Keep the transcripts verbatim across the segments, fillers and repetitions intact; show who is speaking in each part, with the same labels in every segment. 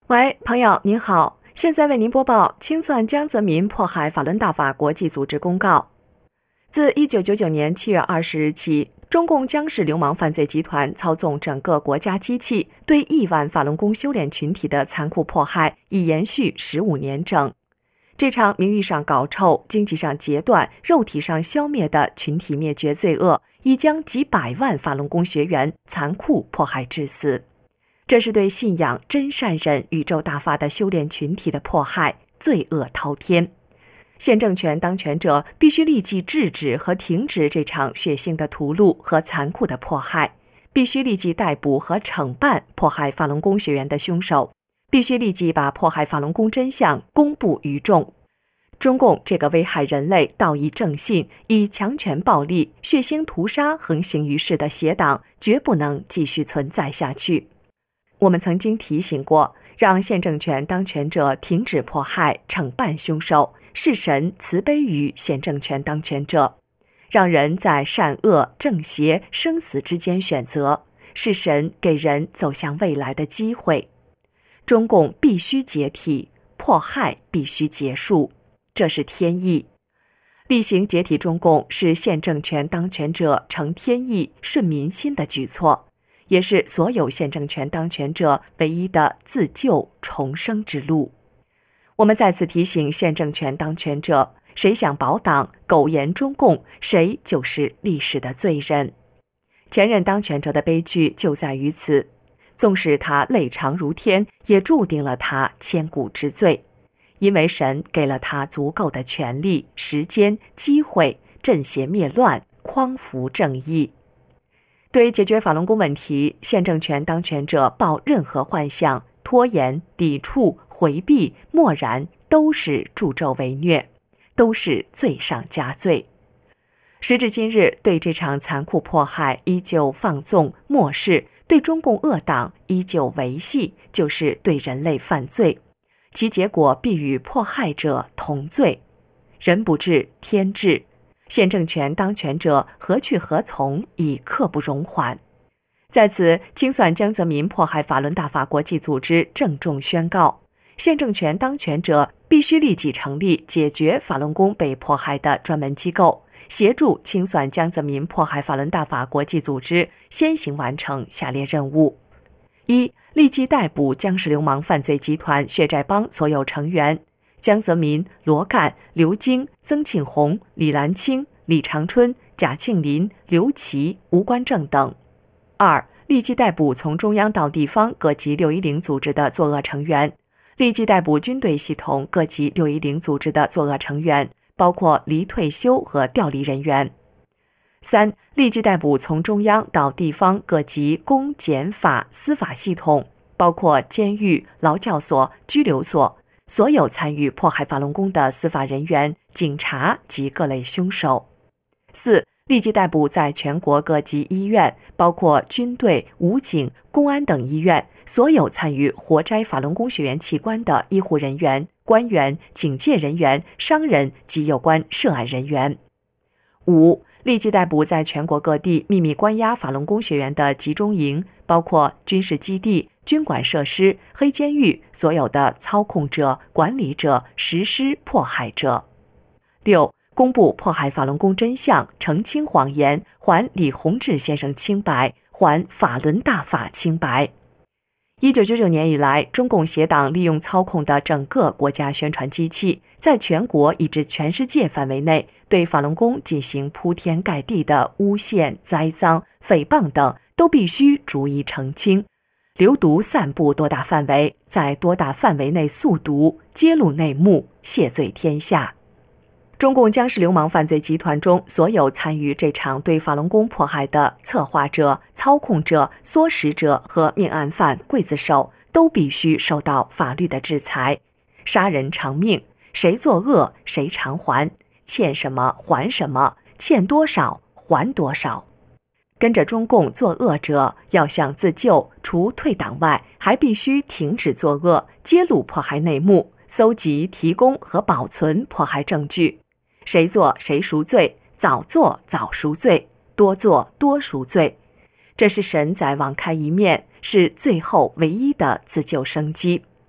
Speaker 1: 喂，朋友您好，现在为您播报清算江泽民迫害法轮大法国际组织公告。自一九九九年七月二十日起，中共江氏流氓犯罪集团操纵整个国家机器，对亿万法轮功修炼群体的残酷迫害已延续十五年整。这场名义上搞臭、经济上截断、肉体上消灭的群体灭绝罪恶，已将几百万法轮功学员残酷迫害致死。这是对信仰真善忍宇宙大法的修炼群体的迫害，罪恶滔天。现政权当权者必须立即制止和停止这场血腥的屠戮和残酷的迫害，必须立即逮捕和惩办迫害法轮功学员的凶手，必须立即把迫害法轮功真相公布于众。中共这个危害人类道义正信、以强权暴力、血腥屠杀横行于世的邪党，绝不能继续存在下去。我们曾经提醒过，让现政权当权者停止迫害、惩办凶手，是神慈悲于现政权当权者，让人在善恶、正邪、生死之间选择，是神给人走向未来的机会。中共必须解体，迫害必须结束，这是天意。厉行解体中共是现政权当权者承天意、顺民心的举措，也是所有现政权当权者唯一的自救重生之路。我们再次提醒现政权当权者，谁想保党、苟延中共，谁就是历史的罪人。前任当权者的悲剧就在于此，纵使他累长如天，也注定了他千古之罪，因为神给了他足够的权力、时间、机会，镇邪灭乱，匡扶正义。对解决法轮功问题，现政权当权者抱任何幻想、拖延、抵触、回避、漠然，都是助纣为虐，都是罪上加罪。时至今日，对这场残酷迫害依旧放纵漠视，对中共恶党依旧维系，就是对人类犯罪，其结果必与迫害者同罪。人不治，天治。现政权当权者何去何从，已刻不容缓。在此，清算江泽民迫害法轮大法国际组织郑重宣告：现政权当权者必须立即成立解决法轮功被迫害的专门机构，协助清算江泽民迫害法轮大法国际组织先行完成下列任务：一、立即逮捕江氏流氓犯罪集团血债帮所有成员江泽民、罗干、刘晶、曾庆红、李兰清、李长春、贾庆林、刘琦、吴官正等。二、立即逮捕从中央到地方各级六一零组织的作恶成员，立即逮捕军队系统各级六一零组织的作恶成员，包括离退休和调离人员。三、立即逮捕从中央到地方各级公检法司法系统，包括监狱、劳教所、拘留所，所有参与迫害法轮功的司法人员、警察及各类凶手。四、立即逮捕在全国各级医院，包括军队、武警、公安等医院，所有参与活摘法轮功学员器官的医护人员、官员、警戒人员、商人及有关涉案人员。五、立即逮捕在全国各地秘密关押法轮功学员的集中营，包括军事基地、军管设施、黑监狱，所有的操控者、管理者、实施迫害者。六、公布迫害法轮功真相，澄清谎言，还李洪志先生清白，还法轮大法清白。一九九九年以来，中共邪党利用操控的整个国家宣传机器，在全国以至全世界范围内，对法轮功进行铺天盖地的诬陷、栽赃、诽谤等，都必须逐一澄清。流毒散布多大范围，在多大范围内速读，揭露内幕，谢罪天下。中共江氏流氓犯罪集团中，所有参与这场对法轮功迫害的策划者、操控者、唆使者和命案犯、刽子手，都必须受到法律的制裁。杀人偿命，谁作恶谁偿还，欠什么还什么，欠多少还多少。跟着中共作恶者，要想自救，除退党外，还必须停止作恶，揭露迫害内幕，搜集、提供和保存迫害证据。谁做谁赎罪，早做早赎罪，多做多赎罪。这是神在网开一面，是最后唯一的自救生机。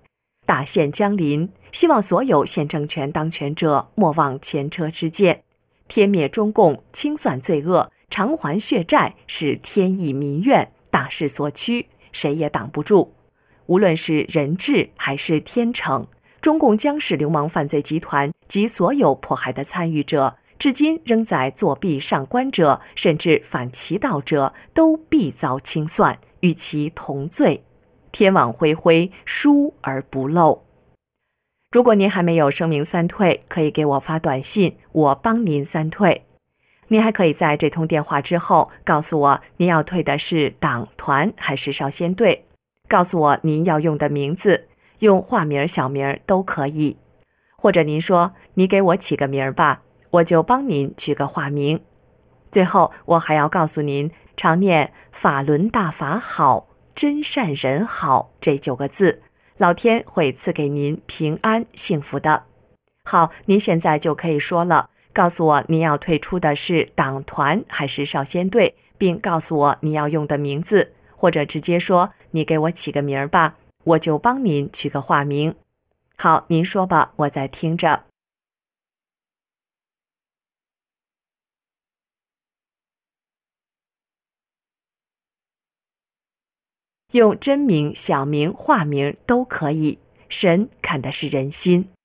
Speaker 1: 大限将临，希望所有现政权当权者莫忘前车之鉴，天灭中共，清算罪恶，偿还血债是天意民愿，大势所趋，谁也挡不住。无论是人治还是天惩，中共江氏流氓犯罪集团及所有迫害的参与者，至今仍在作弊上官者，甚至反其道者，都必遭清算，与其同罪。天网恢恢，疏而不漏。如果您还没有声明三退，可以给我发短信，我帮您三退。您还可以在这通电话之后告诉我您要退的是党团还是少先队，告诉我您要用的名字，用化名小名都可以，或者您说你给我起个名吧，我就帮您取个化名。最后我还要告诉您，常念法轮大法好，真善人好这九个字，老天会赐给您平安幸福的。好，您现在就可以说了，告诉我您要退出的是党团还是少先队，并告诉我你要用的名字，或者直接说你给我起个名吧，我就帮您取个化名。好，您说吧，我在听着。用真名、小名、化名都可以，神看的是人心。